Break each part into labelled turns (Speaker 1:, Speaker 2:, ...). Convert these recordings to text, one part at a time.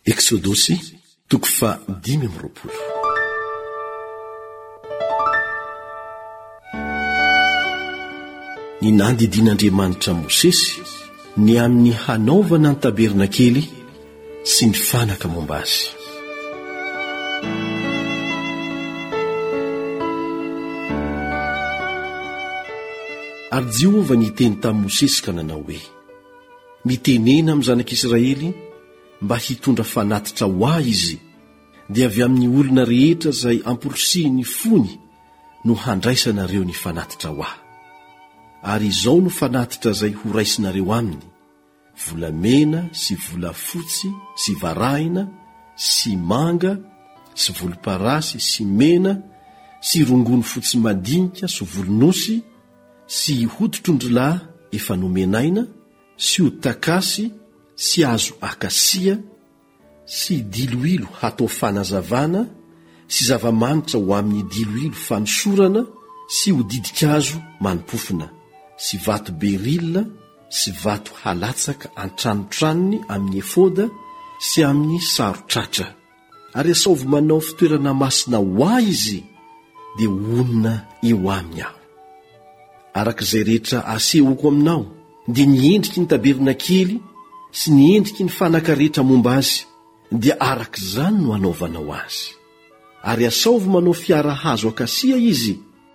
Speaker 1: Eksodosy toko fa 10. Ny nandidin'Andriamanitra Mosesy ny amin'ny hanaovana ny tabernakely sy ny fanaka momba azy. Ary Jehovah niteny tamin'i Mosesy ka nanao hoe: mitenena amin'ny zanak'Israely mba hitondra fanatitra ho ahy izy, dia avy amin'ny olona rehetra izay ampirosihy ny fony no handraisanareo ny fanatitra ho ahy. Ary izao no fanatitra izay ho raisinareo aminy: volamena sy volafotsy sy varahina sy manga sy volomparasy sy mena sy rongony fotsy madinika sy volonosy sy hoditr'ondrilahy efa nomenaina sy hodtakasy sy hazo akasia sy diloilo hatao fanazavana sy zavamanitra ho amin'ny diloilo fanosorana sy hodidikazo manimpofina sy vato berilla sy vato halatsaka antranotranony amin'ny efoda sy amin'ny sarotratra. Ary asaovy manao fitoerana masina ho ahy izy, dia onina eo aminy aho. Arak'izay rehetra asehoko aminao, dia ny endriky ny tabernakely sy ny endriky ny fanaka rehetra momba azy, dia arak'izany no anaovanao azy. Ary asaovy manao fiara hazo akasia izy,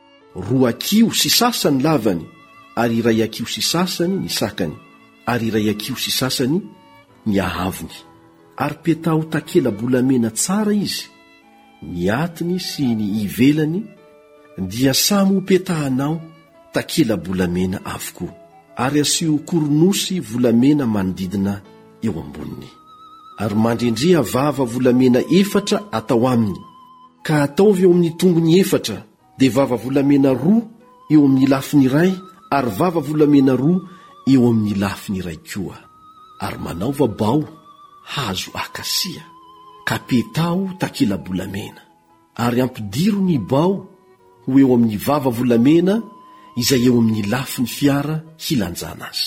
Speaker 1: 2 akio sy sasany lavany, ary 2 akio sy sasany ny sakany, ary 2 akio sy sasany ny ahavony. Ary petao takela-bolamena tsara izy, ny atiny sy ny ivelany dia samy ho petahanao takela-bolamena avokoa. Ary asio koronosy volamena manodidina eo amboniny. Ary mandrendrea vava volamena 4 atao aminy, ka ataovy eo amin'ny tongony 4, dia vava volamena 2 eo amin'ny lafiny iray, ary vava volamena 2 eo amin'ny lafiny iray koa. Ary manaova bao hazo akasia, kapetao takela-bolamena, ary ampidiro ny bao ho eo amin'ny vava volamena izay eo amin'ny lafiny fiara hilanjana azy.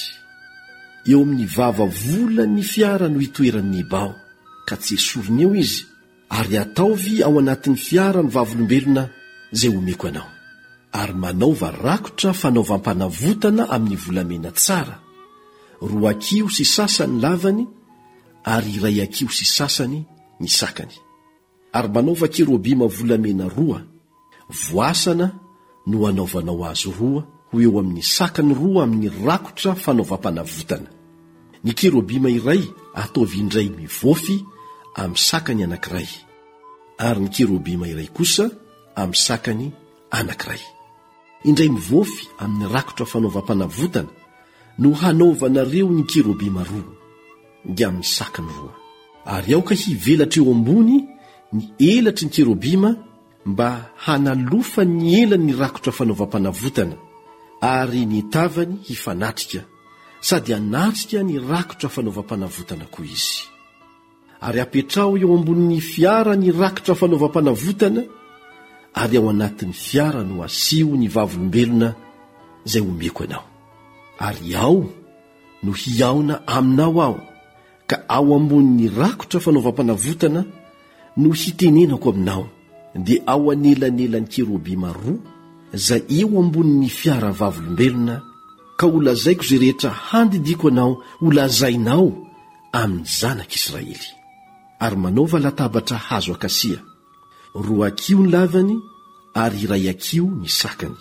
Speaker 1: Eo amin'ny vava volan'ny fiara no hitoeran'ny bao, ka tsy esoriny eo izy, ary ataovy ao anatin'ny fiara ny vavolombelona izay omeko anao. Ary manaova rakotra fanaovam-panavotana amin'ny volamena tsara, 2 akio sy sasany lavany, ary 2 akio sy sasany ny sakany. Ary manaova kerobima volamena 2, voasana no anaovanao azy 2 ho eo amin'ny sakany 2 amin'ny rakotra fanaovam-panavotana. Ny kerobima iray ataovy indray mivofy amin'ny sakany anankiray, ary ny kerobima iray kosa amin'ny sakany anankiray. Indray mivofy amin'ny rakotra fanaovam-panavotana no hanaovanareo ny kerobima 2 dia amin'ny sakany 2. Ary aoka hivelatra eo ambony ny elatry ny kerobima mba hanalofa ny elan'ny rakotra fanaovam-panavotana, ary ny tavany hifanatrika, sady hanatrika ny rakotra fanaovam-panavotana koa izy. Ary apetrao eo ambonin'ny fiara ny rakotra fanaovam-panavotana, ary ao anatin'ny fiara no asio ny vavolombelona izay omeko anao. Ary ao no hiaona aminao ao, ka ao ambonin'ny rakotra fanaovam-panavotana no hitenenako aminao, dia ao anelanelan'ny kerobima 2 izay eo ambonin'ny fiara vavolombelona, ka holazaiko izay rehetra handidiko anao holazainao amin'ny zanak'Israely. Ary manaova latabatra hazo akasia, 2 akio ny lavany, ary 2 akio ny sakany,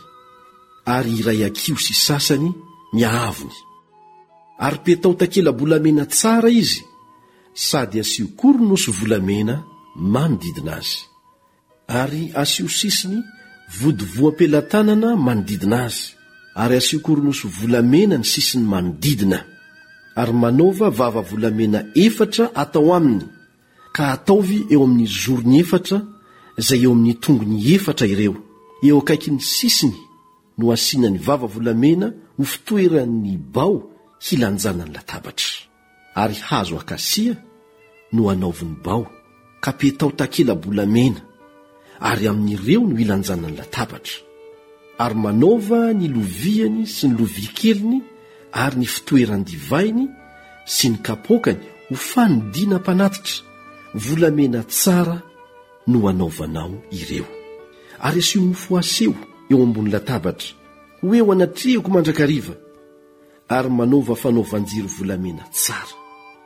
Speaker 1: ary 2 akio sy sasany ny ahavony. Ary petao takela-bolamena tsara izy, sady asio koronosy volamena manodidina azy, ary asio sisiny vodivoam-pelatanana manodidina azy, ary asio koronosy volamena ny sisiny manodidina. Ary manaova vava volamena 4 atao aminy, ka ataovy eo amin'ny zorony 4 izay eo amin'ny tongony 4 ireo. Eo akaiky ny sisiny no asiana ny vava volamena ho fitoeran'ny bao hilanjanany latabatra. Ary hazo akasia no anaoviny bao, ka petao takela-bolamena, ary amin'ireo no hilanjanany latabatra. Ary manaova ny loviany sy ny lovia keliny, ary ny fitoerany divainy sy ny kapokany ho fanodina mpanatitra, volamena tsara no anaovanao ireo. Ary asio mofo aseho eo ambony latabatra hoe ho anatrehako mandrakariva, ary manaova fanaovanjiro volamena tsara.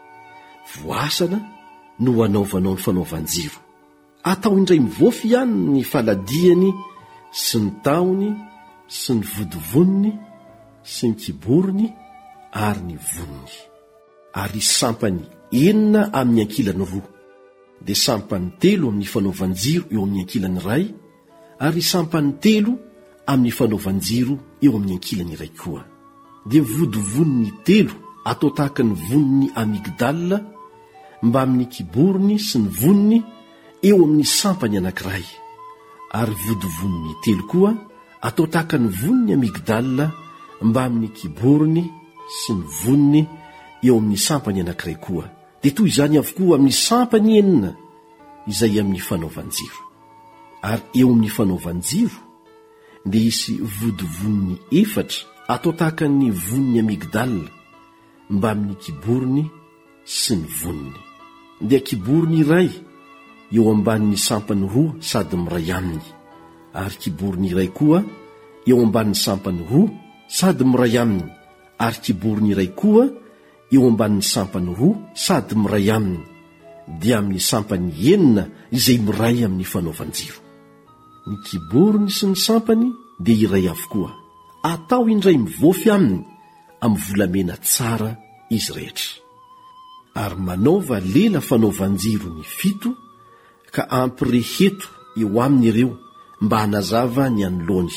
Speaker 1: Voasana no anaovanao ny fanaovanjiro. Atao indray mivofy ihany ny faladiany sy ny taony sy ny vodovoniny sy ny kiborony ary ny voniny. Ary sampany 9 amin'ny ankilany 2, dia sampany 3 amin'ny fanaovanjiro eo amin'ny ankilany 1, ary sampany 3 amin'ny fanaovanjiro eo amin'ny ankilany 1 koa. Dia vodovoniny 3 atao tahaka ny voniny amigdala mba amin'ny kiborony sy ny voniny eo amin'ny sampany anankiray, ary vodovoniny 3 koa atao tahaka ny voniny amigdala mba amin'ny kiborony sy ny voniny eo amin'ny sampany anankiray koa. Dia toy izany avokoa amin'ny sampany 9 izay amin'ny fanaovanjiro. Ary eo amin'ny fanaovanjiro dia isy vodovoniny 4 atao tahaka ny voniny amigdala mba amin'ny kiborony sy ny voniny. Dia kiborony iray eo ambanin'ny sampany 2 sady miray aminy, ary kiborony iray koa eo ambanin'ny sampany 2 sady miray aminy, ary kiborony iray koa eo ambanin'ny sampany 2 sady miray aminy, dia amin'ny sampany 9 izay miray amin'ny fanaovanjiro. Ny kiborony sy ny sampany dia iray avokoa. Atao indray mivofy aminy amin'ny volamena tsara izy rehetra. Ary manaova lela fanaovanjiro ny 7 ka ampireheto eo aminy ireo mba hanazava ny anoloany.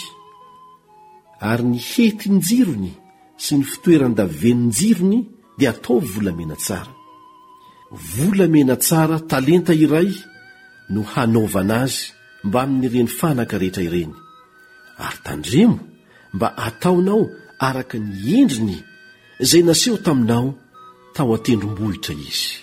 Speaker 1: Ary ny hetin-jirony sy ny fitoeran-davenin-jirony dia atao volamena tsara. Volamena tsara talenta iray no hanaovana azy mba amin'ireny fanaka rehetra ireny. Ary tandremo mba ataonao araka ny endriny izay naseho taminao tao an-tendrombohitra izy.